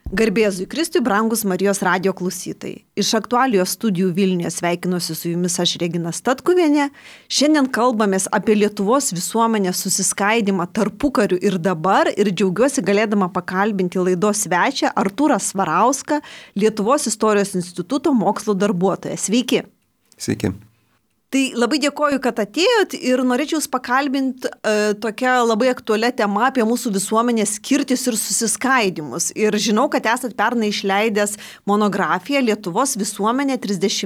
Garbėzui Kristui, brangus Marijos radijo klausytojai. Iš aktualijos studijų Vilniuje sveikinuosi su jumis aš Regina Statkuvienė. Šiandien kalbamės apie Lietuvos visuomenės susiskaidimą tarpukariu ir dabar ir džiaugiuosi galėdama pakalbinti laidos svečią Artūrą Svarauską, Lietuvos istorijos instituto mokslo darbuotoją. Sveiki. Sveiki. Tai labai dėkoju, kad atėjot ir norėčiau jūs pakalbinti tokia labai aktualia tema apie mūsų visuomenės skirtis ir susiskaidimus. Ir žinau, kad esat pernai išleidęs monografiją Lietuvos visuomenė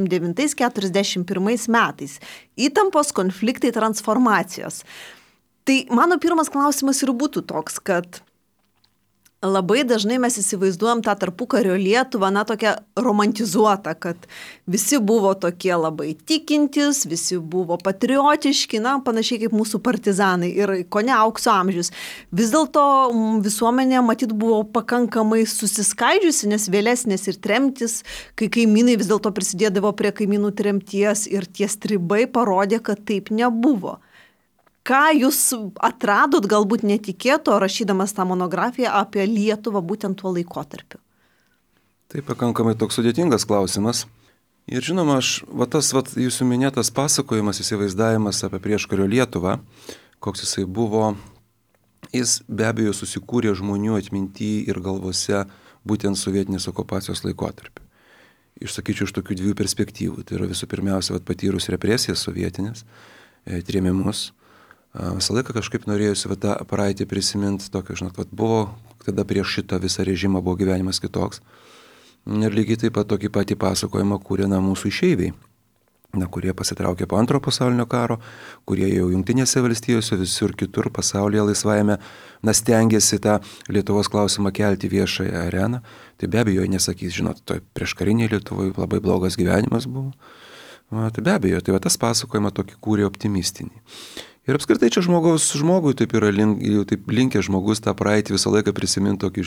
39-41 metais. Įtampos, konfliktai, transformacijos. Tai mano pirmas klausimas ir būtų toks, kad labai dažnai mes įsivaizduojam tą tarpukario Lietuvą, tokią romantizuotą, kad visi buvo tokie labai tikintys, visi buvo patriotiški, panašiai kaip mūsų partizanai ir kone aukso amžius. Vis dėlto visuomenė matyt buvo pakankamai susiskaidžiusi, nes vėlesnės ir tremtis, kai kaimynai vis dėlto prisidėdavo prie kaimynų tremties ir tie stribai parodė, kad taip nebuvo. Ką jūs atradot galbūt netikėto, rašydamas tą monografiją apie Lietuvą būtent tuo laikotarpiu? Tai pakankamai toks sudėtingas klausimas. Ir žinoma, jūsų minėtas pasakojimas, įsivaizdavimas apie prieškario Lietuvą, koks jisai buvo, jis be abejo susikūrė žmonių atminty ir galvose būtent sovietinės okupacijos laikotarpiu. Išsakyčiau iš tokių dviejų perspektyvų. Tai yra visų pirmiausia, patyrus represijas sovietinės, trėmimus. Visą laiką kažkaip norėjusi tą praeitį prisiminti, buvo tada prieš šitą visą režimą buvo gyvenimas kitoks. Ir lygiai taip pat tokį patį pasakojimą kūrė mūsų išeiviai, kurie pasitraukė po Antrojo pasaulinio karo, kurie jau Jungtinėse valstijose, visur kitur pasaulyje laisvajame, stengiasi tą Lietuvos klausimą kelti viešąją areną. Tai be abejo, nesakys, prieškariniai Lietuvoje labai blogas gyvenimas buvo. Tai be abejo, tas pasakojimą tokį kūrė optimistinį. Ir apskritai čia žmogui taip yra taip linkė žmogus tą praeitį visą laiką prisiminti tokį,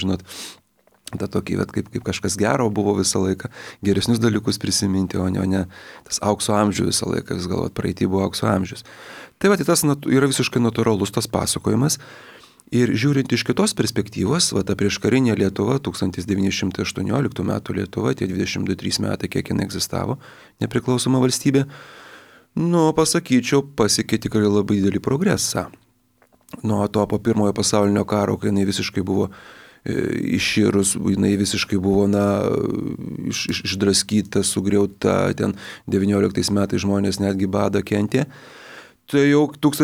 kaip kažkas gero buvo visą laiką, geresnius dalykus prisiminti, o ne tas aukso amžius visą laiką, vis galvot, praeitį buvo aukso amžius. Tai tas yra visiškai natūralus tas pasakojimas. Ir žiūrint iš kitos perspektyvos, ta prieškarinė Lietuva, 1918 metų Lietuva, tie 22-3 metai, kiek jinai egzistavo, nepriklausoma valstybė, pasakyčiau, pasiekė tikrai labai didelį progresą. Nuo to po Pirmojo pasaulinio karo, kai jinai visiškai buvo iširus, jinai visiškai buvo išdraskyta, sugriauta, ten 19 metais žmonės netgi badą kentė. Tai jau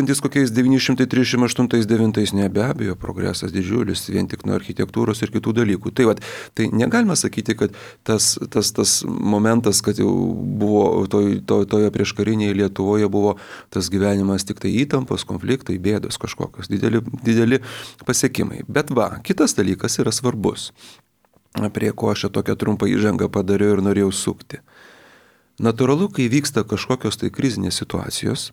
1938-1939 be abejo progresas didžiulis, vien tik nuo architektūros ir kitų dalykų. Tai negalima sakyti, kad tas momentas, kad jau buvo toje prieškarinėje Lietuvoje buvo tas gyvenimas tik tai įtampos, konfliktai, bėdos kažkokios, dideli pasiekimai. Bet kitas dalykas yra svarbus, prie ko aš tokią trumpą įžangą padariau ir norėjau sukti. Natūralu, kai vyksta kažkokios tai krizinės situacijos,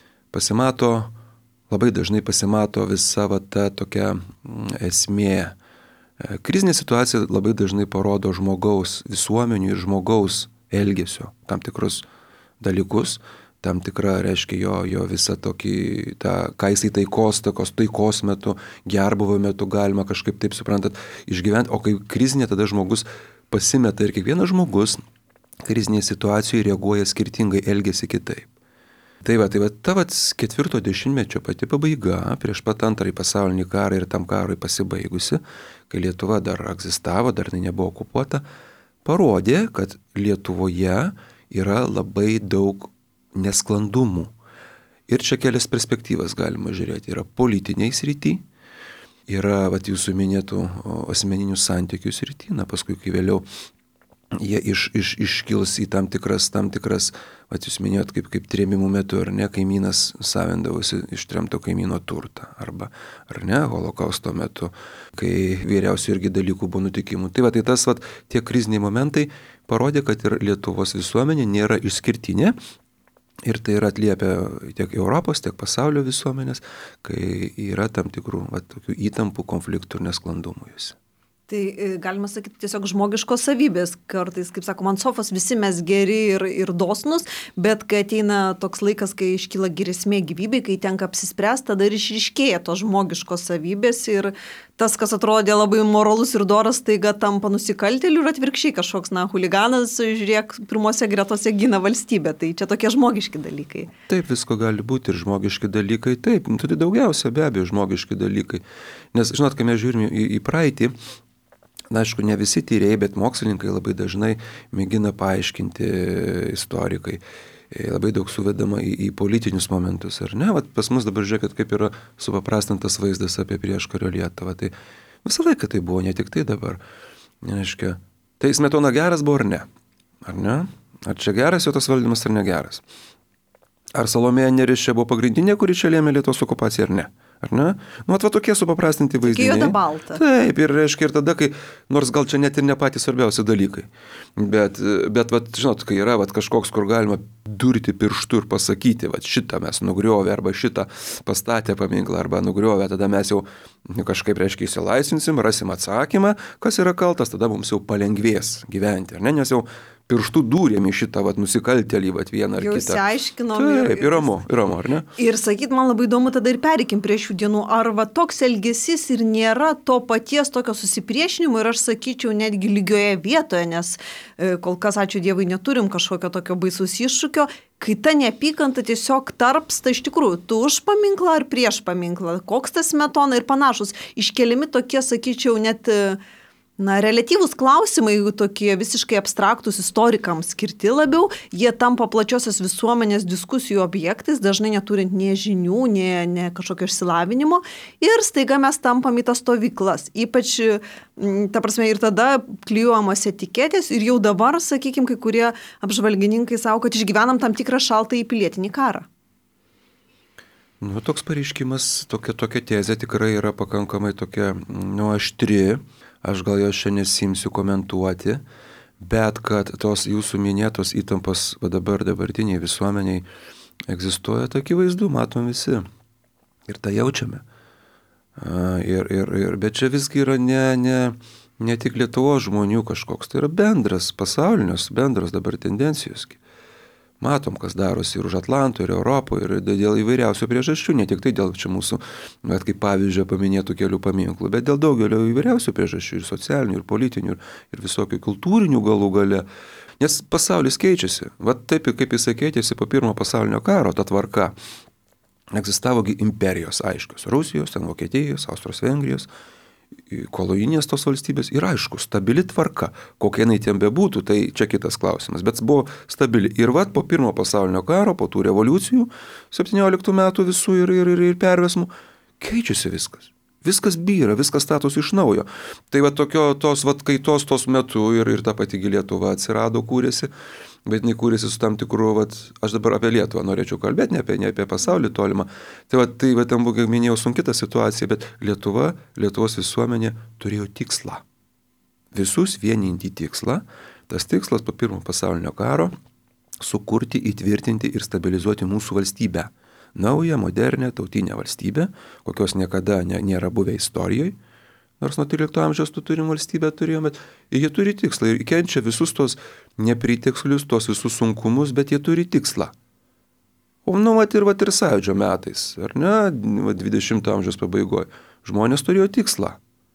labai dažnai pasimato visa ta tokia esmė. Krizinė situacija labai dažnai parodo žmogaus visuomenių ir žmogaus elgesio tam tikrus dalykus, tam tikrą, reiškia, jo visą tokį, ką jisai taikos metu, gerbūvio metu galima kažkaip taip, suprantat, išgyventi, o kai krizinė, tada žmogus pasimeta ir kiekvienas žmogus krizinėje situacijoje reaguoja skirtingai, elgiasi kitaip. Tai ta 4 dešimtmečio pati pabaiga, prieš pat Antrąjį pasaulinį karą ir tam karui pasibaigusi, kai Lietuva dar egzistavo, dar nebuvo okupuota, parodė, kad Lietuvoje yra labai daug nesklandumų. Ir čia kelias perspektyvas galima žiūrėti. Yra politiniai srity, yra jūsų minėtų asmeninių santykių srity, paskui kai vėliau jie iškils į tam tikras, jūs minėjot, kaip trėmimų metu, ar ne, kaimynas savindavosi iš tremto kaimyno turtą, arba, ar ne, holokausto metu, kai vyriausių irgi dalykų buvo nutikimų. Tai tie kriziniai momentai parodė, kad ir Lietuvos visuomenė nėra išskirtinė, ir tai yra atliepia tiek Europos, tiek pasaulio visuomenės, kai yra tam tikrų tokių įtampų, konfliktų ir nesklandumų juose. Tai galima sakyti tiesiog žmogiškos savybės. Kartais, kaip sakoma, ant sofos visi mes geri ir dosnus, bet kai ateina toks laikas, kai iškyla grėsmė gyvybei, kai tenka apsispręsti, tada ir išryškėja tos žmogiškos savybės ir tas, kas atrodė labai moralus ir doras, taiga tampa nusikaltėliu ir atvirkščiai kažkoks, huliganas, žiūrėk, pirmose gretose gina valstybę. Tai čia tokie žmogiški dalykai. Taip, visko gali būti ir žmogiški dalykai, taip, tai daugiausia be abejo žmogiški dalykai. Nes, žinot, kai mes žiūrime į praeitį, aišku, ne visi tyrėjai, bet mokslininkai labai dažnai mėgina paaiškinti istorikai. Labai daug suvedama į politinius momentus, ar ne? Vat pas mus dabar žiūrėkit, kaip yra supaprastintas vaizdas apie prieškario Lietuvą. Tai visą laiką tai buvo, ne tik tai dabar. Reiškia, tai Smetona geras buvo ar ne? Ar ne? Ar čia geras jo tas valdymas ar negeras? Ar Salomėja Nėris čia buvo pagrindinė, kuri čia lėmė Lietuvos okupaciją ar ne? Ar ne? Va tokie supaprastinti vaizdiniai. Juoda balta. Taip, ir reiškia ir tada, kai, nors gal čia net ir ne patys svarbiausi dalykai, bet žinot, kai yra kažkoks, kur galima durti pirštu ir pasakyti, šitą mes nugriovė, arba šitą pastatė paminklą, arba nugriovė, tada mes jau kažkaip, reiškia, įsilaisvinsim, rasim atsakymą, kas yra kaltas, tada mums jau palengvės gyventi, ar ne, nes jau pirštų dūrėm į šitą nusikaltėlį vieną ar kitą. Jau išsiaiškinom. Taip, ir ramu, ar ne? Ir sakyt, man labai įdomu tada ir pereikim prie šių dienų, ar toks elgesys ir nėra to paties tokio susipriešinimo ir aš sakyčiau netgi lygioje vietoje, nes kol kas, ačiū Dievui, neturim kažkokio tokio baisaus iššūkio, kai ta neapykanta tiesiog tarpsta iš tikrųjų, tu už paminklą ar prieš paminklą, koks tas Smetona ir panašus, iškeliami tokie, sakyčiau, net reliatyvūs klausimai, tokie visiškai abstraktus istorikams skirti labiau, jie tampa plačiosios visuomenės diskusijų objektais, dažnai neturint nie žinių, nie kažkokio išsilavinimo ir staiga mes tampam į tas stovyklas. Ypač, ta prasme, ir tada klijuojamos etiketės ir jau dabar, sakykime, kai kurie apžvalgininkai sako, kad išgyvenam tam tikrą šaltąjį pilietinį karą. Toks pareiškimas, tokia tezė tikrai yra pakankamai tokia, aštri. Aš gal jo čia nesimsiu komentuoti, bet kad tos jūsų minėtos įtampos dabartiniai visuomeniai egzistuoja, tai akivaizdu, matom visi. Ir tą jaučiame. Bet čia visgi yra ne tik Lietuvos žmonių kažkoks, tai yra bendras dabar tendencijos. Matom, kas darosi ir už Atlanto, ir Europoje, ir dėl įvairiausių priežasčių, ne tik tai dėl čia mūsų, kaip pavyzdžio paminėtų kelių paminklų, bet dėl daugelio įvairiausių priežasčių, ir socialinių, ir politinių, ir visokių kultūrinių galų gale. Nes pasaulis keičiasi. Taip, kaip jisai keitėsi po pirmo pasaulinio karo, ta tvarka. Egzistavogi imperijos aiškios. Rusijos, Vokietijos, Austrijos, Vengrijos, kolonijinės tos valstybės ir aišku, stabili tvarka, kokia jinai ten bebūtų, tai čia kitas klausimas, bet buvo stabili. Ir po pirmo pasaulinio karo, po tų revoliucijų, 17 metų visų ir pervesmų, keičiasi viskas. Viskas byra, viskas statosi iš naujo. Tai tos kaitos tos metu ir ta pati Lietuva atsirado, kūrėsi, bet jinai kūrėsi su tam tikru, aš dabar apie Lietuvą norėčiau kalbėti, ne apie pasaulį tolimą. Tai ten buvo, kaip minėjau, sunki ta situacija, bet Lietuvos visuomenė turėjo tikslą. Visus vieninti tikslą. Tas tikslas po pirmo pasaulinio karo sukurti, įtvirtinti ir stabilizuoti mūsų valstybę. Naują, modernę, tautinę valstybę, kokios niekada nėra buvę istorijoje. Nors nuo 13 amžiaus turim valstybę turėjome, bet jie turi tikslą ir kenčia visus tos nepritikslius, tos visus sunkumus, bet jie turi tikslą. O ir Sąjūdžio metais, ar ne, 20 amžiaus pabaigoje, žmonės turėjo tikslą,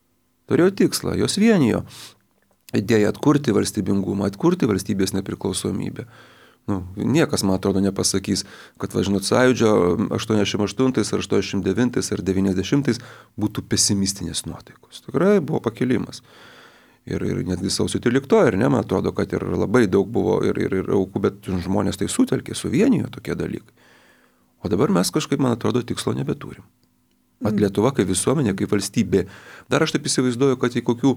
jos vienijo. Idėja atkurti valstybingumą, atkurti valstybės nepriklausomybę. Niekas, man atrodo, nepasakys, kad, Sąjūdžio 88 ar 89 ar 90 būtų pesimistinės nuotaikos. Tikrai buvo pakilimas. Ir netgi sausio 13, man atrodo, kad ir labai daug buvo ir aukų, bet žmonės tai sutelkė, suvienijo tokie dalykai. O dabar mes kažkaip, man atrodo, tikslo nebeturim. Lietuva kaip visuomenė, kaip valstybė. Dar aš taip įsivaizduoju, kad į kokių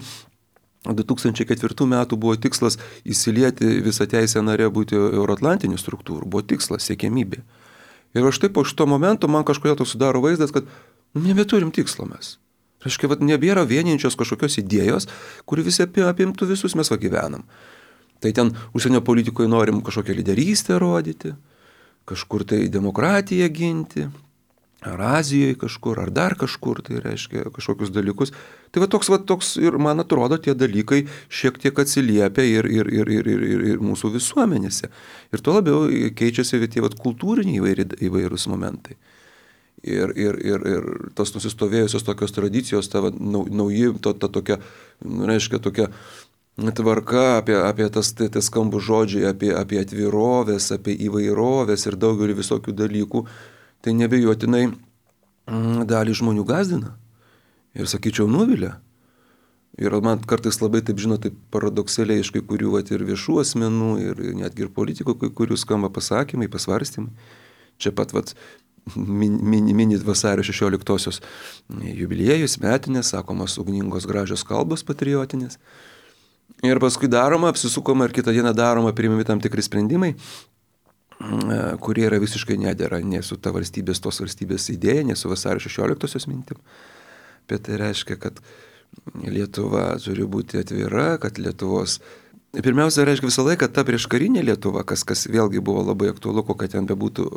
2004 metų buvo tikslas įsilieti visą teisę narę būti euroatlantinių struktūrų. Buvo tikslas, siekiamybė. Ir aš taip po šito momento man kažkodėl toks sudaro vaizdas, kad nebeturim tikslo mes. Reiškia, nebėra vieninčios kažkokios idėjos, kuri visi apimtų visus mes gyvenam. Tai ten užsienio politikoje norim kažkokią lyderystę rodyti, kažkur tai demokratiją ginti, ar Azijoje kažkur, ar dar kažkur, tai reiškia kažkokius dalykus. Tai va toks ir man atrodo tie dalykai šiek tiek atsiliepia ir mūsų visuomenėse. Ir tuo labiau keičiasi tie kultūriniai įvairūs momentai. Ir tos nusistovėjusios tokios tradicijos, ta nauji, ta tokia, reiškia, tokia tvarka apie tas skambų žodžiai, apie atvirovės, apie įvairovės ir daugelį visokių dalykų, tai nebejotinai dalį žmonių gąsdina. Ir sakyčiau, nuvilia. Ir man kartais labai, taip paradoksaliai iš kai kurių ir viešų asmenų, ir netgi ir politikų, kai kurių skamba pasakymai, pasvarstymai. Čia pat minit vasario 16-osios jubiliejus, metinės, sakomos ugningos gražios kalbos patriotinės. Ir paskui daroma, apsisukoma ir kitą dieną daroma, priimami tam tikri sprendimai, kurie yra visiškai nedera ne su ta tos valstybės idėja, ne su vasario 16-osios mintim. Bet tai reiškia, kad Lietuva turi būti atvira, kad Lietuvos... Pirmiausia, reiškia visą laiką ta prieškarinė Lietuva, kas vėlgi buvo labai aktualu, kokia ten bebūtų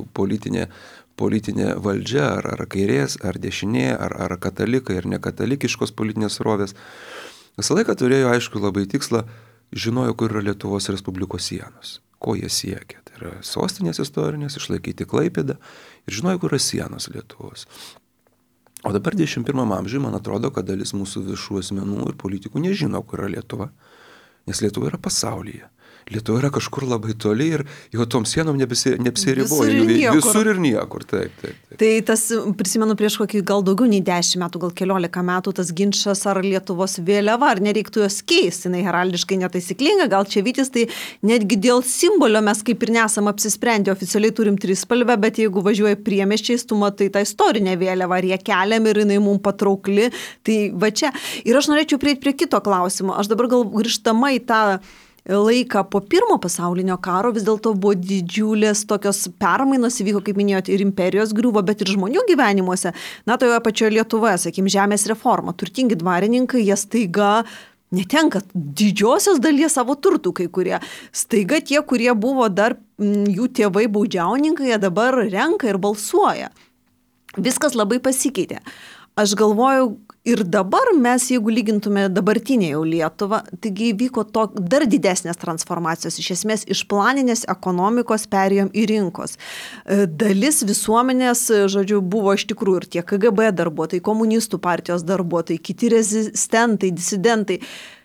politinė valdžia, ar kairės, ar dešinė, ar katalikai, ar nekatalikiškos politinės srovės. Visą laiką turėjo, aišku, labai tikslą, žinojo, kur yra Lietuvos Respublikos sienos, ko jie siekia. Tai yra sostinės istorinės, išlaikyti Klaipėdą ir žinojo, kur yra sienos Lietuvos. O dabar 21 amžiuje, man atrodo, kad dalis mūsų viešų asmenų ir politikų nežino, kur yra Lietuva, nes Lietuva yra pasaulyje. Lietuva yra kažkur labai toli ir jau tom sienom neapsiriboja. Visur ir niekur. Taip. Tai tas, prisimenu, prieš kokį gal daugiau nei 10 metų, gal 14 metų, tas ginčas ar Lietuvos vėliava, ar nereiktų jos keisti, jinai heraldiškai netaisyklinga, gal čia vytis, tai netgi dėl simbolio mes kaip ir nesam apsisprendę, oficialiai turim trispalvę, bet jeigu važiuoja priemiesčiais, tu matai tą istorinę vėliavą, ar ją keliam ir jinai mums patraukli, tai va čia. Ir aš norėčiau prieiti prie kito klausimo. Aš dabar gal grįžtama į tą laiką po pirmo pasaulinio karo vis dėlto buvo didžiulės tokios permainos, įvyko, kaip minėjote, ir imperijos griuvo, bet ir žmonių gyvenimuose. Na, toje pačioje Lietuvoje, sakykim, žemės reforma. Turtingi dvarininkai, jie staiga netenka didžiosios dalies savo turtų kai kurie. Staiga tie, kurie buvo dar jų tėvai baudžiauninkai, jie dabar renka ir balsuoja. Viskas labai pasikeitė. Aš galvoju, ir dabar mes, jeigu lygintume dabartinę jau Lietuvą, taigi vyko dar didesnės transformacijos, iš esmės iš planinės ekonomikos perėjom į rinkos. Dalis visuomenės, žodžiu, buvo iš tikrųjų ir tie KGB darbuotojai, komunistų partijos darbuotojai, kiti rezistentai, disidentai.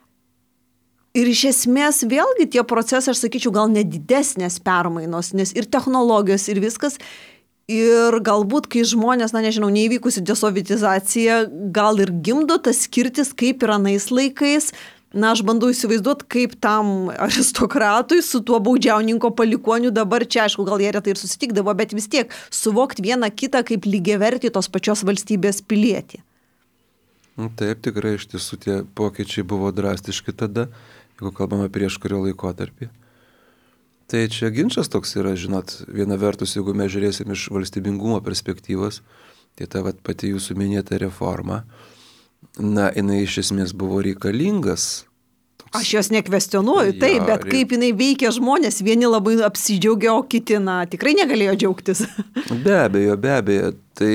Ir iš esmės vėlgi tie procesai, aš sakyčiau, gal nedidesnės permainos, nes ir technologijos, ir viskas. Ir galbūt, kai žmonės, neįvykusi desovietizacija, gal ir gimdo tas skirtis, kaip ir anais laikais. Aš bandau įsivaizduoti, kaip tam aristokratui su tuo baudžiauninko palikuoniu dabar čia, aišku, gal jie retai ir susitikdavo, bet vis tiek suvokti vieną kitą kaip lygiavertį tos pačios valstybės pilietį. Taip, tikrai iš tiesų tie pokyčiai buvo drastiški tada, jeigu kalbame prieškario laikotarpį. Tai čia ginčas toks yra, žinot, viena vertus, jeigu mes žiūrėsim iš valstybingumo perspektyvos, tai ta pati jūsų minėta reforma, jinai iš esmės buvo reikalingas. Aš jos nekvestionuoju, taip, bet kaip jinai veikia žmonės, vieni labai apsidžiaugia, o kiti, tikrai negalėjo džiaugtis. Be abejo. Tai,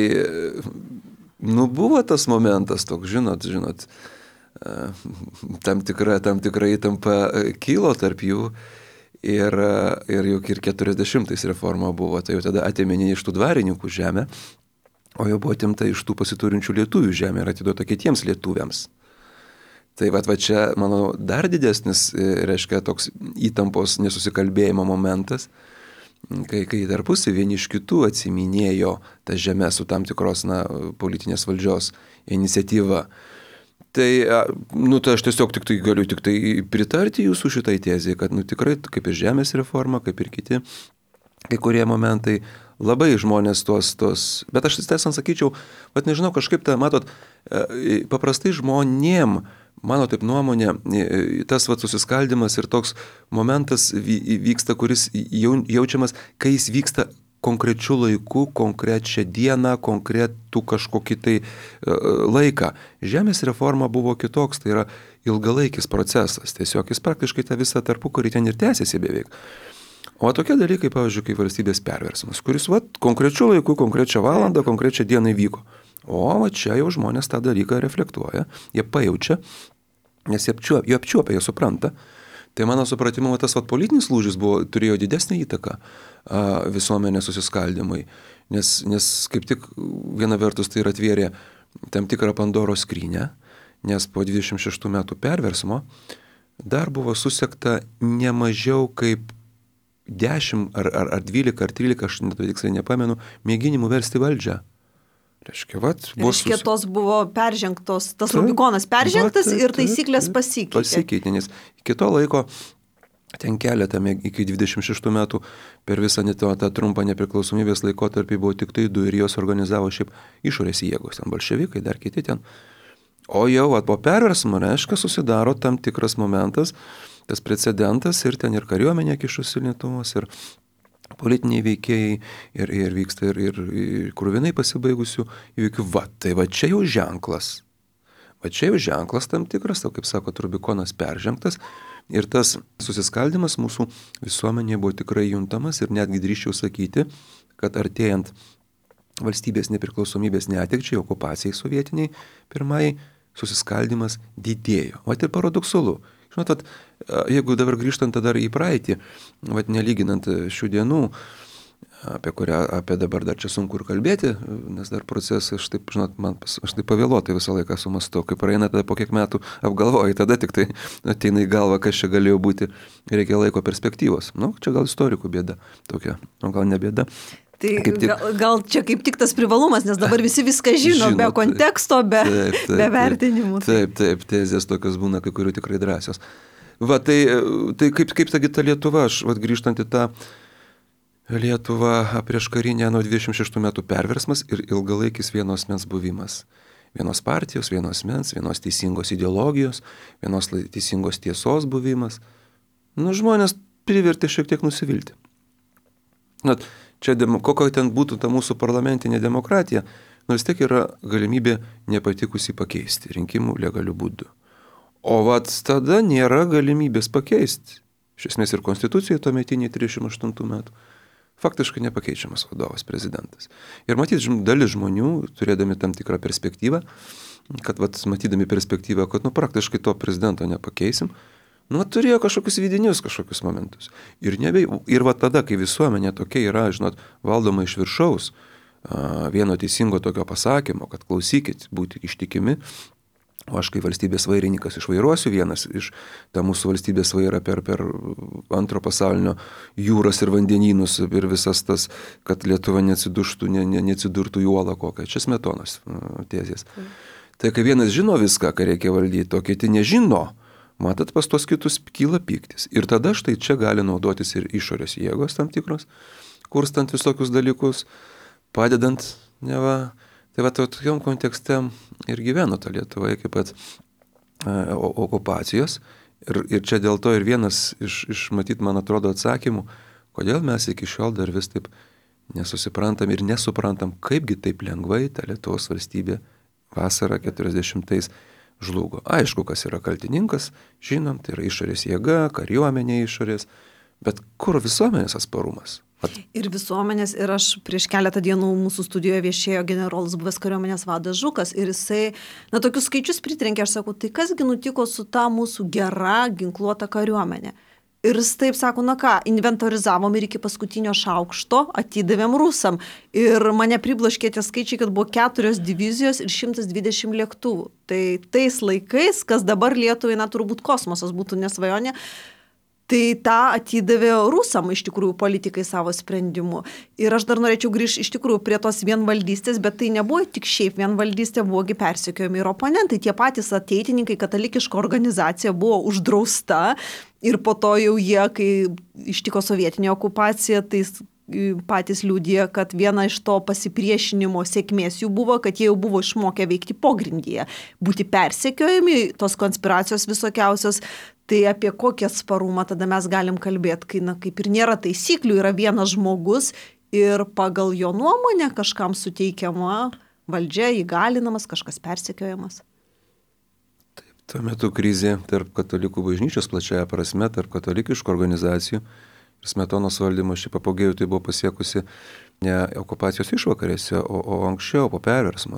buvo tas momentas toks, žinot, tam tikra įtampa kilo tarp jų. Ir juk ir 40-ais reforma buvo, tai jau tada atėmė iš tų dvarininkų žemę, o jau buvo atimta iš tų pasiturinčių lietuvių žemę ir atiduota kitiems lietuviams. Tai va čia, manau, dar didesnis, reiškia, toks įtampos nesusikalbėjimo momentas, kai tarpusai vieni iš kitų atsiminėjo tą žemę su tam tikros politinės valdžios iniciatyva. Tai aš tiesiog galiu pritarti jūsų šitai tezijai, kad tikrai kaip ir žemės reforma, kaip ir kiti, kai kurie momentai, labai žmonės tos, bet aš tiesą sakyčiau, nežinau, kažkaip matot, paprastai žmonėm, mano taip nuomonė, tas susiskaldimas ir toks momentas vyksta, kuris jaučiamas, kai jis vyksta konkrečių laikų, konkrečią dieną, konkretų kažkokį tai laiką. Žemės reforma buvo kitoks, tai yra ilgalaikis procesas. Tiesiog jis praktiškai tą visą tarpukarį ten ir tęsiasi beveik. O tokie dalykai, pavyzdžiui, kaip valstybės perversmas, kuris konkrečiu laiku, konkrečią valandą, konkrečią dieną įvyko. O čia jau žmonės tą dalyką reflektuoja, jie pajaučia, nes jie apčiuopia, jie supranta. Tai mano supratimu, tas politinis lūžis turėjo didesnį įtaką visuomenės susiskaldimui, nes kaip tik viena vertus tai ir atvėrė tam tikrą Pandoros skrynią, nes po 26 metų perversmo dar buvo susekta ne mažiau kaip 10 ar 12 ar 13, aš tiksliai nepamenu, mėginimų versti valdžią. Reiškia, tos buvo peržengtos, tas Rubikonas peržengtas ir taisyklės pasikeitė. Pasikeitė, nes iki to laiko, ten keletą, iki 26 metų, per visą tą trumpą nepriklausomybės laikotarpį buvo tik tai 2 ir jos organizavo šiaip išorės jėgos, ten bolševikai, dar kiti ten. O jau po perversmo, reiškia, susidaro tam tikras momentas, tas precedentas ir ten ir kariuomenė kišusi Lietuvos, ir politiniai veikėjai, ir vyksta ir kruvinai pasibaigusių įvykių. Tai čia jau ženklas. Čia jau ženklas tam tikras, kaip sako, Rubikonas peržengtas. Ir tas susiskaldimas mūsų visuomenėje buvo tikrai juntamas ir netgi drįsčiau sakyti, kad artėjant valstybės nepriklausomybės netekčiai, okupacijai sovietiniai, pirmai susiskaldimas didėjo. Ir paradoksalu. Žinot, jeigu dabar grįžtant dar į praeitį, nelyginant šių dienų, apie dabar dar čia sunku ir kalbėti, nes dar procesai, aš taip pavėluotai visą laiką sumastau, kai praeina tada po kiek metų apgalvoji, tada tik tai ateina į galvą, kas čia galėjo būti, reikia laiko perspektyvos. Čia gal istorikų bėda tokia, o gal ne bėda. Tai gal čia kaip tik tas privalumas, nes dabar visi viską žino, be konteksto, be vertinimų. Taip, tezės tokios būna, kai kurių tikrai drąsios. Tai kaip ta Lietuva, aš grįžtant į tą Lietuvą prieš karinę nuo 26 metų perversmas ir ilgalaikis vienos asmens buvimas. Vienos partijos, vienos asmens, vienos teisingos ideologijos, vienos teisingos tiesos buvimas. Žmonės privertė šiek tiek nusivilti. Čia kokia ten būtų ta mūsų parlamentinė demokratija, nors tiek yra galimybė nepatikusi pakeisti rinkimų legalių būdų. O tada nėra galimybės pakeisti. Iš esmės ir konstitucijoje tuometiniai 38 metų. Faktiškai nepakeičiamas vadovas prezidentas. Ir matyt, dalis žmonių, turėdami tam tikrą perspektyvą, kad matydami perspektyvą, kad praktiškai to prezidento nepakeisim, turėjo kažkokius vidinius kažkokius momentus. Ir tada, kai visuomenė tokia yra, valdoma iš viršaus, vieno teisingo tokio pasakymo, kad klausykit, būti ištikimi, o aš kaip valstybės vairininkas išvairuosiu vienas iš tą mūsų valstybės vairą per antro pasaulinio jūras ir vandenynus ir visas tas, kad Lietuva neatsidurtų į uolą kokią. Čia Smetonos tezės. Tai kai vienas žino viską, ką reikia valdyti, o kiti nežino, matot, pas tos kitus kyla pyktis. Ir tada štai čia gali naudotis ir išorės jėgos tam tikros, kurstant visokius dalykus, padedant, Tai tokiam kontekste ir gyveno ta Lietuva iki pat okupacijos. Ir čia dėl to ir vienas iš matyt, man atrodo, atsakymų, kodėl mes iki šiol dar vis taip nesusiprantam ir nesuprantam, kaipgi taip lengvai ta Lietuvos valstybė vasarą 40-ais žlugo. Aišku, kas yra kaltininkas, žinom, tai yra išorės jėga, kariuomenė išorės, bet kur visuomenės atsparumas? Ir visuomenės, ir aš prieš keletą dienų mūsų studijoje viešėjo generolas buvęs kariuomenės vadas Žukas ir jisai, tokius skaičius pritrenkė, aš sakau, tai kasgi nutiko su ta mūsų gera ginkluota kariuomenė. Ir jis taip sako, inventorizavom ir iki paskutinio šaukšto atidavėm rusam. Ir mane pribloškė tie skaičiai, kad buvo 4 divizijos ir 120 lėktuvų. Tai tais laikais, kas dabar Lietuvai, turbūt kosmosas būtų nesvajonė, tai tą atidavė rusam iš tikrųjų politikai savo sprendimu. Ir aš dar norėčiau grįžti iš tikrųjų prie tos vienvaldystės, bet tai nebuvo tik šiaip vienvaldystė, buvogi persekiojami ir oponentai. Tie patys ateitininkai, katalikiška organizacija buvo uždrausta ir po to jau jie, kai ištiko sovietinė okupacija, tai patys liudija, kad viena iš to pasipriešinimo sėkmės jų buvo, kad jie jau buvo išmokę veikti pogrindyje, būti persekiojami, tos konspiracijos visokiausios. Tai apie kokį atsparumą tada mes galim kalbėti, kai kaip ir nėra taisyklių, yra vienas žmogus ir pagal jo nuomonę kažkam suteikiama valdžia, įgalinamas, kažkas persekiojamas. Taip, tuo metu krizė tarp katalikų bažnyčios plačiaja prasme, tarp katalikiškų organizacijų Smetonos valdymo šiaip apogėjų tai buvo pasiekusi ne okupacijos išvakarėse, o anksčiau, po perversmo,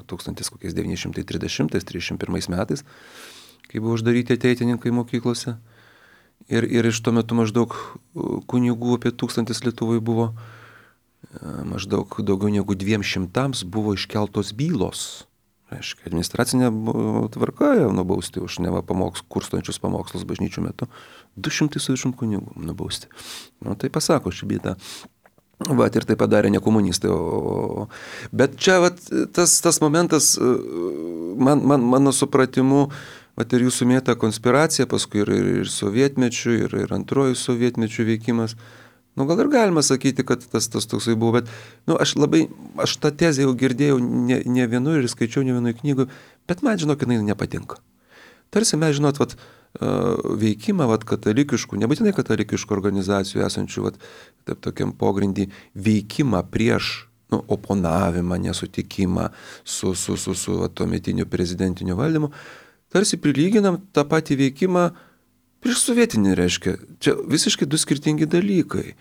1930-31 metais, kai buvo uždaryti ateitininkai mokyklose. Ir iš tuo metu maždaug kunigų apie 1000 Lietuvai buvo, maždaug daugiau negu 200 buvo iškeltos bylos. Reiškia, administracinė tvarka jau nubausti už neva kurstančius pamokslus bažnyčių metu. 200 kunigų nubausti. Tai pasako šį bytą. Ir tai padarė ne komunistai. Bet čia tas momentas, mano supratimu, ir jūsų mėta konspiracija, paskui ir sovietmečių, ir antroji sovietmečių veikimas. Gal ir galima sakyti, kad tas toksai buvo, bet aš tą tezę jau girdėjau ne vienur ir skaičiau ne vienoj knygų, bet man, jinai nepatinka. Tarsi mes, veikimą, katalikiškų, nebūtinai katalikiškų organizacijų esančių, taip tokiam pogrindį, veikimą prieš, oponavimą, nesutikimą su tuometiniu prezidentiniu valdymu, tarsi prilyginam tą patį veikimą prieš sovietinį, reiškia. Čia visiškai du skirtingi dalykai.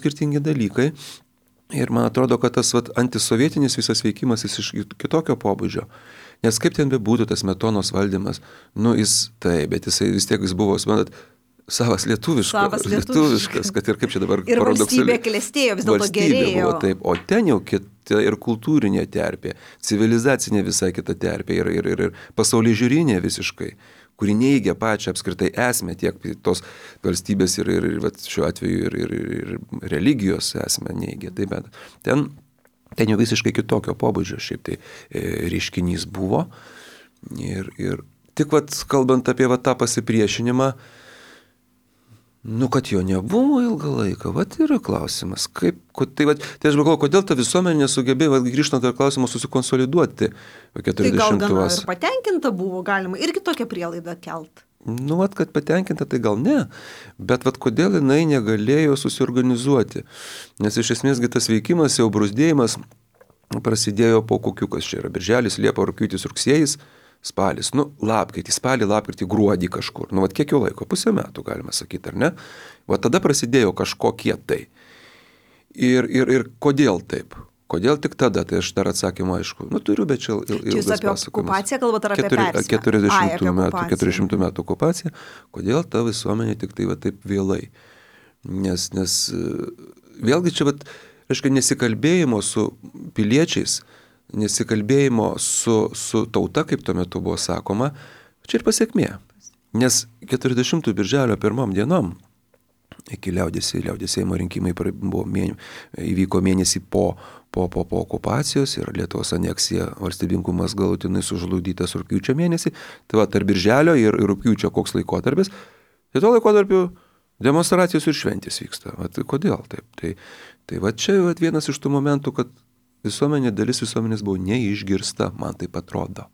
Ir man atrodo, kad tas antisovietinis visas veikimas jis iš kitokio pobūdžio. Nes kaip ten bebūtų tas Smetonos valdymas, bet jis buvo, savas lietuviškas, kad ir kaip čia dabar ir valstybė klestėjo, vis dėlto gerėjo. Buvo, taip, o ten jau kita ir kultūrinė terpė, civilizacinė visai kita terpė ir pasaulyje žiūrinė visiškai, kuri neigia pačią apskritai esmę tiek tos valstybės ir šiuo atveju ir religijos esmę neigia. Taip, bet ten jau visiškai kitokio pobūdžio šiaip tai reiškinys buvo. Ir tik kalbant apie tą pasipriešinimą, kad jo nebuvo ilgą laiką, yra klausimas. Tai aš galvoju, kodėl ta visuomenė nesugebėjo, grįžtant ar klausimą, susikonsoliduoti 40-uvas. Tai gal gana ir patenkinta buvo, galima irgi tokią prielaidą kelt. Kad patenkinta, tai gal ne, bet kodėl jinai negalėjo susiorganizuoti. Nes iš esmėsgi tas veikimas, jau brūzdėjimas prasidėjo po kokiu, kas čia yra, birželis, liepa, rugpjūtis, rugsėjis, spalis, lapkritį, gruodį kažkur. Kiek jau laiko, 5 metų galima sakyti, ar ne? Tada prasidėjo kažkokie tai. Ir kodėl taip? Kodėl tik tada? Tai aš dar atsakymą aišku. Turiu, bet čia ilgas pasakojimas. Čia apie okupaciją kalbate ar apie persimą? 40 metų okupacija. Kodėl ta visuomenė tik tai taip vėlai? Nes vėlgi čia, reiškia, nesikalbėjimo su piliečiais, nesikalbėjimo su tauta, kaip tuo metu buvo sakoma, čia ir pasiekmė. Nes 40 birželio 1 dienom, iki liaudies Seimo rinkimai įvyko mėnesį po okupacijos ir Lietuvos aneksija, valstybingumas galutinai sužlugdytas rugpjūčio mėnesį, tai tarp birželio ir rugpjūčio koks laikotarpis, tai tuo laikotarpiu demonstracijos ir šventės vyksta. Kodėl taip? Tai čia vienas iš tų momentų, kad dalis visuomenės buvo neišgirsta, man taip atrodo.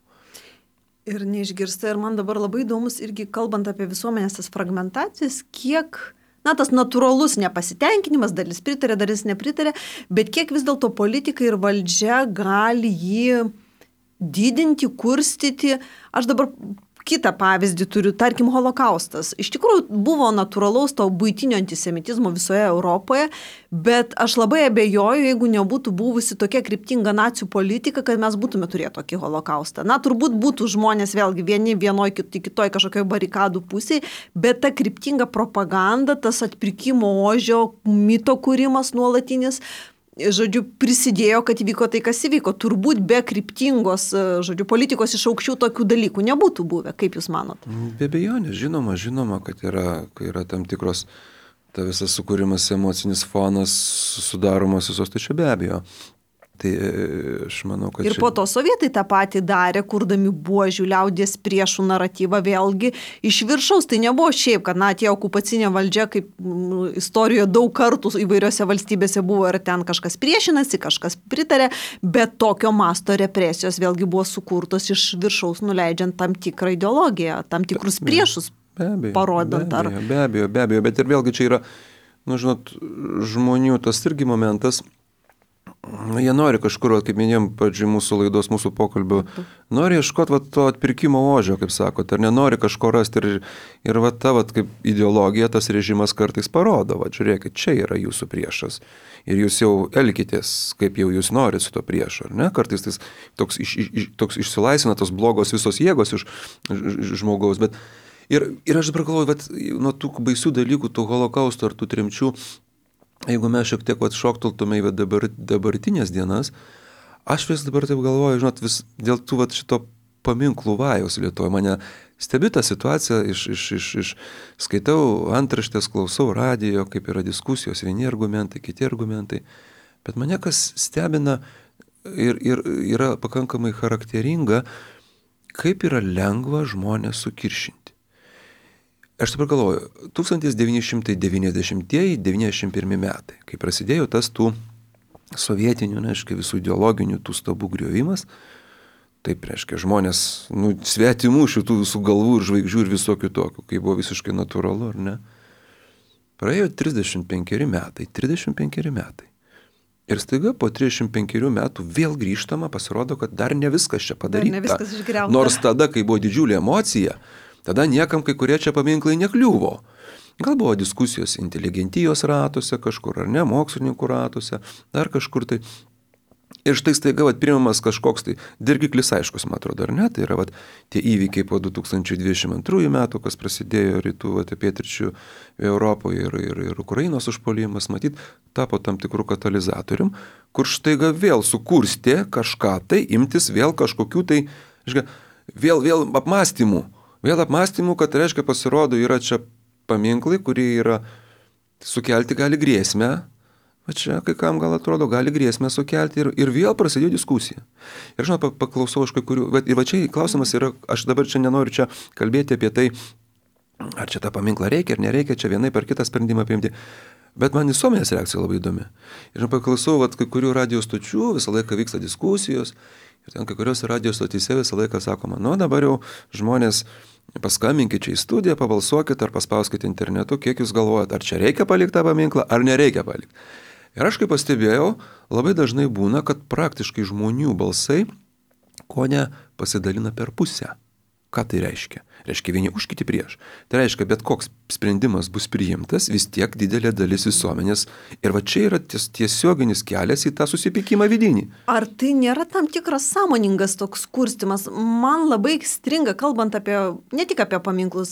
Ir neišgirsta, ir man dabar labai įdomus irgi kalbant apie visuomenės tas fragmentacijas, kiek, tas natūralus nepasitenkinimas, dalis pritarė, dalis nepritarė, bet kiek vis dėlto politikai ir valdžia gali jį didinti, kurstyti. Aš dabar kitą pavyzdį turiu, tarkim, holokaustas. Iš tikrųjų buvo natūralaus to buitinio antisemitizmo visoje Europoje, bet aš labai abejoju, jeigu nebūtų buvusi tokia kryptinga nacių politika, kad mes būtume turėję tokį holokaustą. Turbūt būtų žmonės vėlgi vieni vienoj, kitoj kažkokioj barikadų pusėje, bet ta kryptinga propaganda, tas atpirkimo ožio mito kūrimas nuolatinis, prisidėjo, kad įvyko tai, kas įvyko. Turbūt be kryptingos, politikos iš aukščių tokių dalykų nebūtų buvę. Kaip Jūs manot? Be abejonės, žinoma, kad yra tam tikros, ta visas sukūrimas emocinis fonas sudaromas visos, tai čia be abejo. Tai aš manau, kad ir po to sovietai tą patį darė, kurdami buožių liaudies priešų naratyvą vėlgi iš viršaus. Tai nebuvo šiaip, kad atėjo okupacinė valdžia, kaip istorijoje daug kartų įvairiose valstybėse buvo ir ten kažkas priešinasi, kažkas pritarė, bet tokio masto represijos vėlgi buvo sukurtos iš viršaus, nuleidžiant tam tikrą ideologiją, tam tikrus priešus parodant. Be abejo, bet ir vėlgi čia yra, žmonių tas irgi momentas, Jie nori kažkur, kaip minėjom, pavyzdžiui, mūsų laidos, mūsų pokalbių, nori ieškoti to atpirkimo ožio, kaip sakot, ar nenori kažko rasti ir ta kaip ideologija, tas režimas kartais parodo, žiūrėkit, čia yra jūsų priešas ir jūs jau elkitės, kaip jau jūs norit su to priešu, ar ne? Kartais toks išsilaisvina tos blogos visos jėgos iš žmogaus, bet ir aš dabar galvoju, nuo tų baisių dalykų, tų holokausto ar tų tremčių, jeigu mes šiek tiek šokteltume į dabartinės dienas, aš vis dabar taip galvoju, žinot, vis dėl tų šito paminklų vajaus Lietuvoje. Mane stebi tą situaciją, skaitau antraštės, klausau radijo, kaip yra diskusijos, vieni argumentai, kiti argumentai. Bet mane kas stebina ir yra pakankamai charakteringa, kaip yra lengva žmonės sukiršinti. Aš dabar galvoju, 1990-91 metai, kai prasidėjo tas tų sovietinių, visų ideologinių tų stabų griovimas, taip, žmonės, svetimų šitų visų galvų ir žvaigždžių ir visokių tokių, kai buvo visiškai natūralu, ar ne? Praėjo 35 metai. Ir staiga po 35 metų vėl grįžtama, pasirodo, kad dar ne viskas čia padaryta. Dar ne viskas išgriauta. Nors tada, kai buvo didžiulė emocija, tada niekam kai kurie čia paminklai nekliuvo. Gal buvo diskusijos inteligentijos ratuose kažkur, ar ne, mokslininkų ratuose, dar kažkur tai. Ir štai staiga priimamas kažkoks tai dirgiklis aiškus, man atrodo, ar ne, tai yra tie įvykiai po 2022 metų, kas prasidėjo rytų pietryčių Europoje ir Ukrainos užpuolimas, matyt, tapo tam tikrų katalizatorium, kur staiga vėl sukurstė kažką tai, imtis vėl kažkokių tai, vėl apmąstymų. Vėl apmąstymų, kad pasirodo yra čia paminklai, kurie yra sukelti gali grėsmę, va čia kai kam gal atrodo gali grėsmę sukelti ir vėl prasidėjo diskusija. Ir žinot, paklausau aš kai kurių, ir va čia klausimas yra, aš dabar čia nenoriu čia kalbėti apie tai, ar čia tą paminklą reikia ar nereikia, čia vienai per kitą sprendimą priimti, bet man visuomenės reakcija labai įdomi. Ir žinot, paklausau, kai kurių radijos stočių visą laiką vyksta diskusijos, ir ten kai kurios radijos stotyse visą laiką sakoma, dabar jau žmonės paskambinkite čia į studiją, pabalsuokite ar paspauskite internetu, kiek jūs galvojate, ar čia reikia palikti tą paminklą, ar nereikia palikti. Ir aš kaip pastebėjau, labai dažnai būna, kad praktiškai žmonių balsai kone pasidalina per pusę. Ką tai reiškia? Reiškia vieni už, kiti prieš. Tai reiškia, bet koks sprendimas bus priimtas, vis tiek didelė dalis visuomenės. Ir va čia yra tiesioginis kelias į tą susipykimą vidinį. Ar tai nėra tam tikras sąmoningas toks kurstimas? Man labai stringa, kalbant ne tik apie paminklus.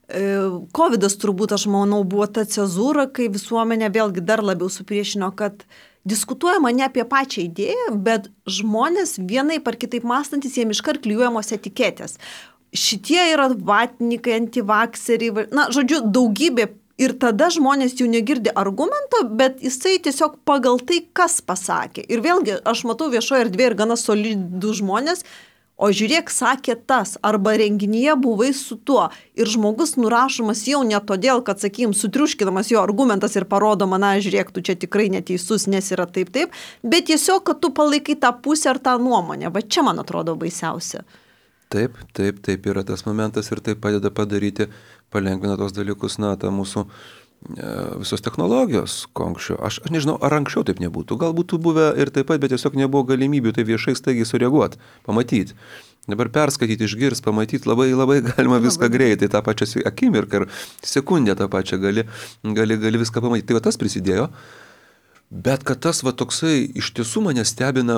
Covidas turbūt, aš manau, buvo ta cezūra, kai visuomenė vėlgi dar labiau supriešino, kad diskutuojama ne apie pačią idėją, bet žmonės vienaip ar kitaip mąstantis, jiem iškart klijuojamos etiketės. Šitie yra vatnikai, antivakseriai, žodžiu, daugybė. Ir tada žmonės jau negirdi argumento, bet jisai tiesiog pagal tai, kas pasakė. Ir vėlgi, aš matau viešoje erdvėje ir gana solidų žmonės, o žiūrėk, sakė tas, arba renginyje buvai su tuo. Ir žmogus nurašomas jau ne todėl, kad, sutriuškinamas jo argumentas ir parodoma, žiūrėk, tu čia tikrai neteisus, nes yra taip, bet tiesiog, kad tu palaikai tą pusę ar tą nuomonę. Va čia, man atrodo, baisiausia. Taip, yra tas momentas ir tai padeda padaryti, palengvina tos dalykus, ta mūsų visos technologijos, ko anksčiau. Aš nežinau, ar anksčiau taip nebūtų. Gal būtų buvę ir taip pat, bet tiesiog nebuvo galimybių tai viešai staigiai sureaguoti, pamatyti. Dabar perskaityti, išgirsti, pamatyti labai galima viską greitai, tą pačią akimirką ir sekundę tą pačią gali viską pamatyti. Tai va tas prisidėjo, bet kad tas va toksai iš tiesų mane stebina,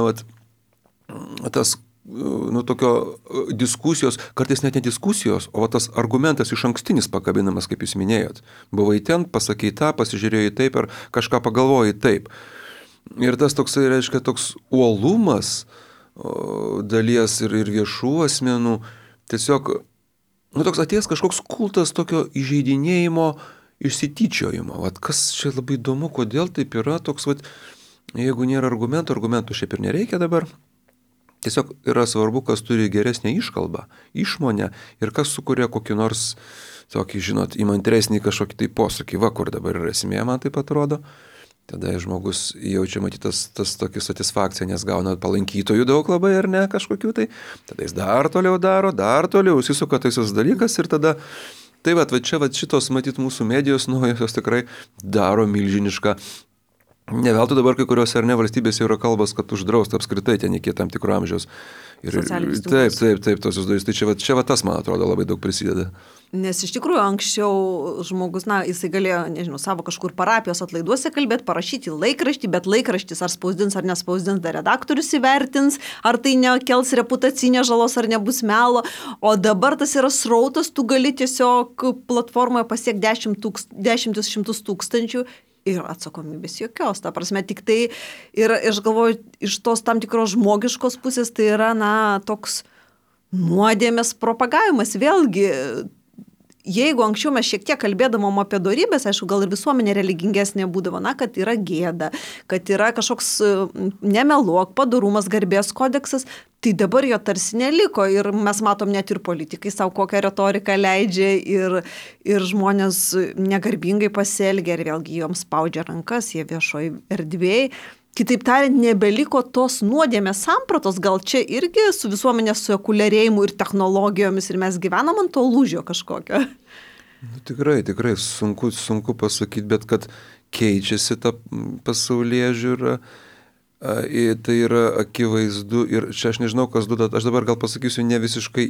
tas tokio diskusijos, kartais net ne diskusijos, o tas argumentas iš ankstinis pakabinamas, kaip jūs minėjot. Buvai ten, pasakei tą, pasižiūrėjai taip ir kažką pagalvojai taip. Ir tas toksai, reiškia, toks uolumas dalies ir viešų asmenų, tiesiog, toks atėjęs kažkoks kultas tokio įžeidinėjimo, išsityčiojimo. Kas čia labai įdomu, kodėl taip yra toks, jeigu nėra argumentų šiaip ir nereikia dabar. Tiesiog yra svarbu, kas turi geresnę iškalbą, išmonę ir kas sukuria kokį nors tokį, įmantresnį kažkokį tai posakį, kur dabar yra esmė, man taip atrodo. Tada žmogus jaučia matytas tas tokį satisfakciją, nes gauna palankytojų daug labai ar ne kažkokių tai. Tada jis dar toliau daro, užsisuka taisus dalykas ir tada, tai čia šitos matyt mūsų medijos naujosios tikrai daro milžinišką Ne veltui dabar kai kuriuose ar ne valstybėse yra kalbas, kad uždrausta apskritai ten iki tam tikro amžiaus. Ir, taip, tos uždarys. Tai čia tas, man atrodo, labai daug prisideda. Nes iš tikrųjų anksčiau žmogus, jisai galėjo, nežinau, savo kažkur parapijos atlaiduose kalbėti, parašyti laikraštį, bet laikraštis ar spausdins ar nespausdins, dar redaktorius įvertins, ar tai nekels reputacinės žalos, ar nebus melo. O dabar tas yra srautas, tu gali tiesiog platformoje pasiekti 10 šimtus tūkstančių. Ir atsakomybės jokios, ta prasme, tik tai, ir aš galvoju, iš tos tam tikros žmogiškos pusės tai yra, toks nuodėmės propagavimas. Vėlgi, jeigu anksčiau mes šiek tiek kalbėdavom apie dorybės, aišku, gal ir visuomenė religingesnė būdavo, kad yra gėda, kad yra kažkoks nemeluok, padorumas, garbės kodeksas, tai dabar jo tarsi neliko ir mes matom net ir politikai savo kokią retoriką leidžia ir žmonės negarbingai pasielgia ir vėlgi joms spaudžia rankas, jie viešoj erdvėj. Kitaip tariant, nebeliko tos nuodėmės sampratos, gal čia irgi su visuomenės suekuliarėjimu ir technologijomis ir mes gyvenam ant to lūžio kažkokio. Tikrai sunku pasakyti, bet kad keičiasi ta pasaulėžiūra, tai yra akivaizdu ir čia aš nežinau, kas duoda, aš dabar gal pasakysiu ne visiškai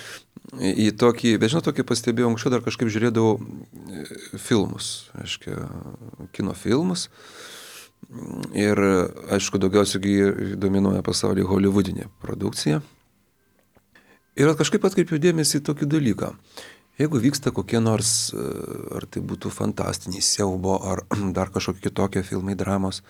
į tokį, bet žinau, tokį pastebėjau, anksčiau dar kažkaip žiūrėdavau filmus, aiškiai, kino filmus. Ir, aišku, daugiausiai dominuoja pasaulyje holivudinė produkcija. Ir kažkaip atkreipiu dėmesį į tokį dalyką. Jeigu vyksta kokie nors, ar tai būtų fantastiniai siaubo, ar dar kažkokie kitokie filmai, dramos.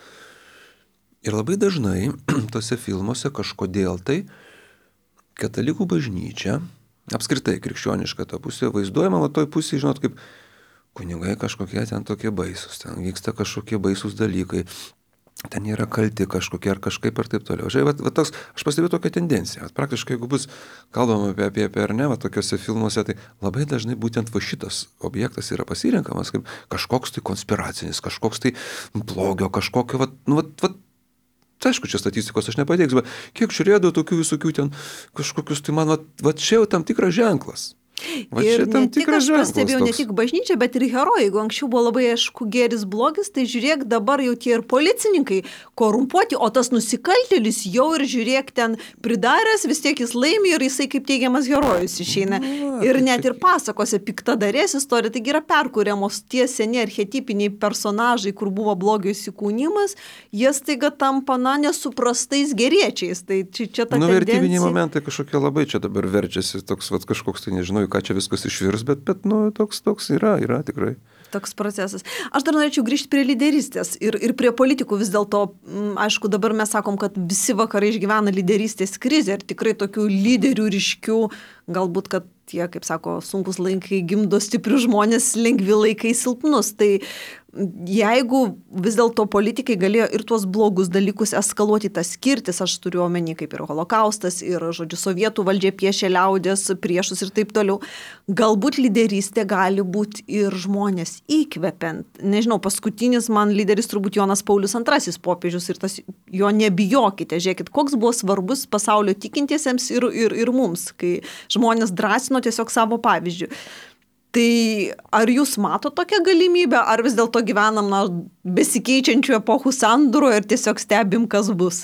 Ir labai dažnai tose filmuose kažkodėl tai katalikų bažnyčia, apskritai krikščioniška ta pusė, vaizduojama, o toj pusėje, žinot, kaip kunigai kažkokie ten tokie baisus, ten vyksta kažkokie baisus dalykai, ten yra kalti kažkokie ar kažkaip ir taip toliau. Toks, aš pastebėjau tokią tendenciją. Praktiškai, jeigu bus kalbama apie ar ne, tokiuose filmuose, tai labai dažnai būtent šitas objektas yra pasirenkamas kaip kažkoks tai konspiracinis, kažkoks tai blogio, kažkokio, aišku, čia statistikos aš nepateiksiu, bet kiek žiūrėdavau tokių visokių ten kažkokius, tai man, čia jau tam tikras ženklas. Ir ne tik aš pastebėjau, ne tik bažnyčia, bet ir herojai. Jeigu anksčiau buvo labai aišku gėris blogis, tai žiūrėk, dabar jau tie ir policininkai korumpuoti, o tas nusikaltėlis jau ir žiūrėk ten pridaręs, vis tiek jis laimi ir jisai kaip teigiamas herojus išeina. Ir net ir pasakose piktadarės istorija, taigi yra perkuriamos tie seni archetipiniai personažai, kur buvo blogio įsikūnimas, jie staiga tampa, nesuprastais geriečiais. Tai čia ta tendencija. Vertybiniai momentai kažkokie labai čia dabar verčiasi, toks kažkoks, tai nežinau, ką čia viskas išvirs, bet toks yra tikrai. Toks procesas. Aš dar norėčiau grįžti prie lyderystės ir prie politikų vis dėlto, aišku, dabar mes sakom, kad visi vakarai išgyvena lyderystės krizę ir tikrai tokių lyderių ryškių, galbūt, kad tie, kaip sako, sunkus laikai gimdo stiprius žmonės, lengvi laikai silpnus. Tai jeigu vis dėlto politikai galėjo ir tuos blogus dalykus eskaluoti, tas skirtis, aš turiu omeny kaip ir holokaustas, ir, žodžiu, sovietų valdžia piešė liaudės priešus ir taip toliau, galbūt lyderystė gali būti ir žmonės įkvepiant. Nežinau, paskutinis man lyderis turbūt Jonas Paulius II popiežius ir tas jo nebijokite. Žiūrėkit, koks buvo svarbus pasaulio tikintiesiems ir mums, kai žmonės drąsino tiesiog savo pavyzdžių. Tai ar jūs mato tokią galimybę, ar vis dėlto gyvenam besikeičiančių epochų sandūroje ir tiesiog stebim, kas bus?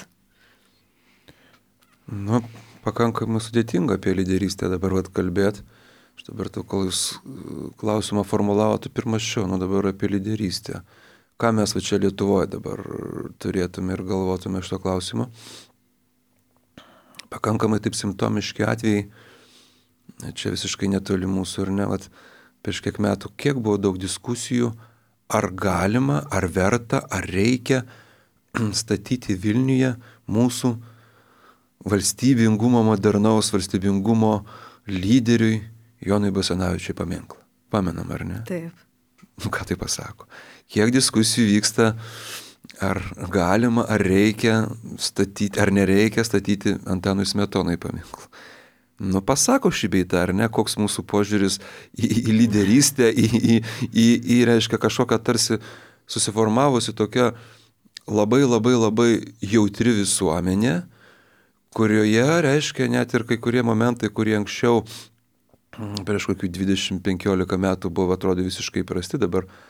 Pakankamai sudėtinga apie lyderystę dabar kalbėti. Aš dabar, kol jūs klausimą formulavote, pirmaščiau, dabar apie lyderystę. Ką mes čia Lietuvoje dabar turėtume ir galvotume šito klausimo? Pakankamai taip simptomiški atvejai, čia visiškai netoli mūsų ir ne, prieš kiek metų, kiek buvo daug diskusijų, ar galima, ar verta, ar reikia statyti Vilniuje mūsų valstybingumo, modernaus valstybingumo lyderiui Jonui Basanavičiui paminklą. Pamenam, ar ne? Taip. Ką tai pasako? Kiek diskusijų vyksta, ar galima, ar reikia statyti, ar nereikia statyti Antanui Smetonai paminklą. Pasako šį beitą, ar ne, koks mūsų požiūris į lyderystę, į reiškia kažkokią tarsi susiformavusi tokia labai jautri visuomenė, kurioje, reiškia, net ir kai kurie momentai, kurie anksčiau prieš kokių 20-15 metų buvo, atrodo, visiškai įprasti, dabar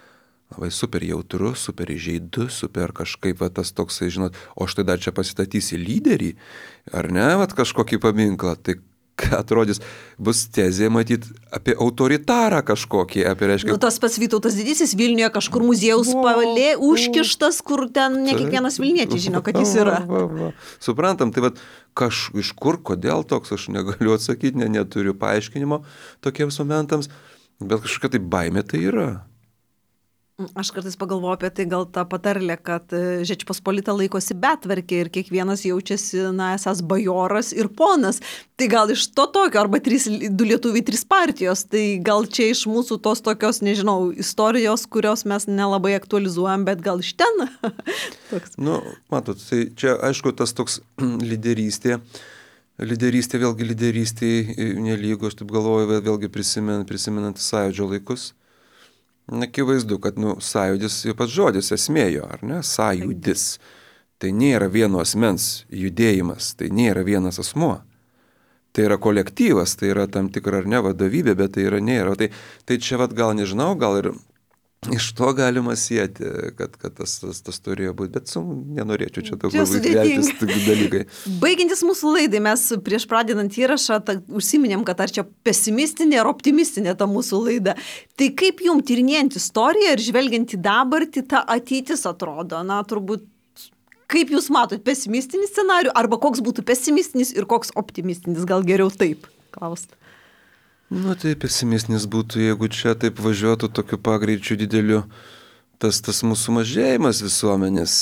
labai super jautru, super įžeidu, super kažkaip va, tas toksai, žinot, o štai dar čia pasistatysi lyderį, ar ne, va, kažkokį paminklą, tai ką atrodys, bus tezė matyti apie autoritarą kažkokį, apie reiškia. Nu, tas pats Vytautas Didysis Vilniuje kažkur muziejaus pavalė užkištas, kur ten ne kiekvienas Vilnietis žino, kad jis yra. Suprantam, tai vat, iš kur, kodėl toks, aš negaliu atsakyti, neturiu paaiškinimo tokiems momentams, bet kažkokia tai baimė tai yra. Aš kartais pagalvoju apie tai, gal ta patarlė, kad Žečpospolita laikosi betvarkė ir kiekvienas jaučiasi, esas bajoras ir ponas. Tai gal iš to tokio, arba 2 lietuviai, 3 partijos, tai gal čia iš mūsų tos tokios, nežinau, istorijos, kurios mes nelabai aktualizuojam, bet gal iš ten. Nu, matot, tai čia aišku tas toks lyderystė vėlgi lyderystė nelygu, aš taip galvoju, vėlgi prisimenant Sąjūdžio laikus. Akivaizdu, kad, sąjūdis, jau pats žodis esmėjo, ar ne? Sąjūdis. Tai nėra vieno asmens judėjimas, tai nėra vienas asmuo. Tai yra kolektyvas, tai yra tam tikra ar ne vadovybė, bet tai nėra. Tai čia gal nežinau, gal ir iš to galima sieti, kad tas turėjo būti, bet nenorėčiau čia daug labai keltis dalykai. Baigiantis mūsų laidai, mes prieš pradedant įrašą užsiminėm, kad ar čia pesimistinė ar optimistinė ta mūsų laida. Tai kaip jums tyrinėjant istoriją ir žvelgiant į dabartį, ta ateitis atrodo? Turbūt, kaip jūs matot pesimistinį scenarių, arba koks būtų pesimistinis ir koks optimistinis, gal geriau taip klausti? Tai pesimistinis būtų, jeigu čia taip važiuotų tokiu pagreičiu dideliu tas mūsų mažėjimas visuomenės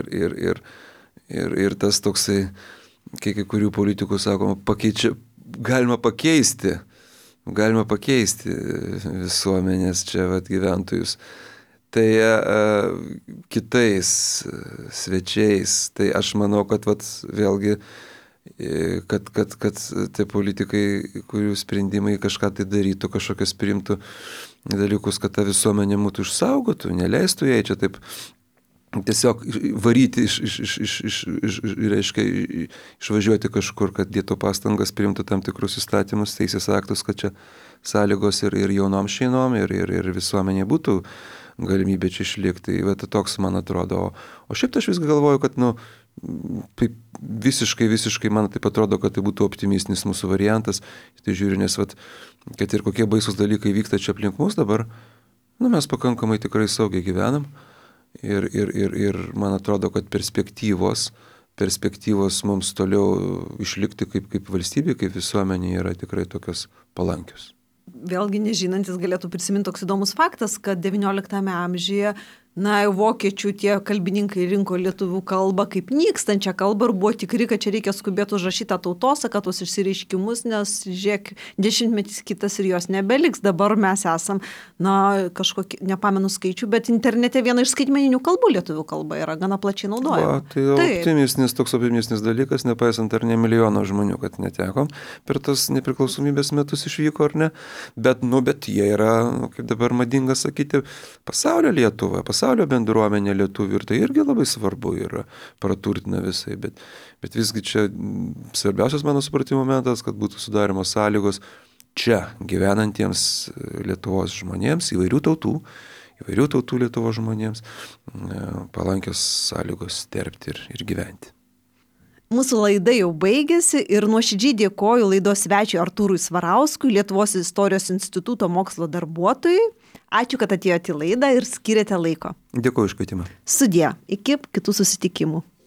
ir tas toksai, kai kurių politikų sakoma, galima pakeisti visuomenės čia gyventojus. Tai kitais svečiais, tai aš manau, kad vėlgi kad tie politikai, kurių sprendimai kažką tai darytų, kažkokias priimtų dalykus, kad ta visuomenė mūtų išsaugotų, neleistų jai čia taip tiesiog varyti, išvažiuoti kažkur, kad dėtų pastangas priimtų tam tikrus įstatymus, teisės aktus, kad čia sąlygos ir jaunom šeinom, ir visuomenė būtų galimybė čia išlikti. Toks man atrodo. O šiaip aš visgi galvoju, kad taip visiškai man taip atrodo, kad tai būtų optimistinis mūsų variantas. Tai žiūriu, nes kad ir kokie baisus dalykai vyksta čia aplink mus dabar, mes pakankamai tikrai saugiai gyvenam ir man atrodo, kad perspektyvos mums toliau išlikti kaip valstybė, kaip visuomenė yra tikrai tokios palankios. Vėlgi nežinantis galėtų prisiminti toks įdomus faktas, kad XIX amžiuje vokiečių tie kalbininkai rinko lietuvių kalbą kaip nykstančią kalbą ir buvo tikri, kad čia reikia skubėti užrašyti tautosaką, tos išsireiškimus, nes žiūrėk, 10 kitas ir jos nebeliks. Dabar mes esam, kažkokį, nepamenu skaičių, bet internete viena iš skaitmeninių kalbų lietuvių kalba yra gana plačiai naudojama. Tai toks optimistinis dalykas, nepaisant ar ne milijono žmonių, kad netekom. Per tas nepriklausomybės metus išvyko ar ne, bet jie yra, kaip dabar madinga sakyti, pasaulio Lietuva, pasaulio bendruomenė lietuvių ir tai irgi labai svarbu yra, praturtina visai, bet visgi čia svarbiausias mano supratimo momentas, kad būtų sudarimos sąlygos čia gyvenantiems Lietuvos žmonėms, įvairių tautų Lietuvos žmonėms, palankios sąlygos terpti ir gyventi. Mūsų laida jau baigėsi ir nuoširdžiai dėkoju laidos svečiui Artūrui Svarauskui, Lietuvos istorijos instituto mokslo darbuotojui. Ačiū, kad atėjote į laidą ir skyrėte laiko. Dėkuoju už kvietimą. Sudie, iki kitų susitikimų.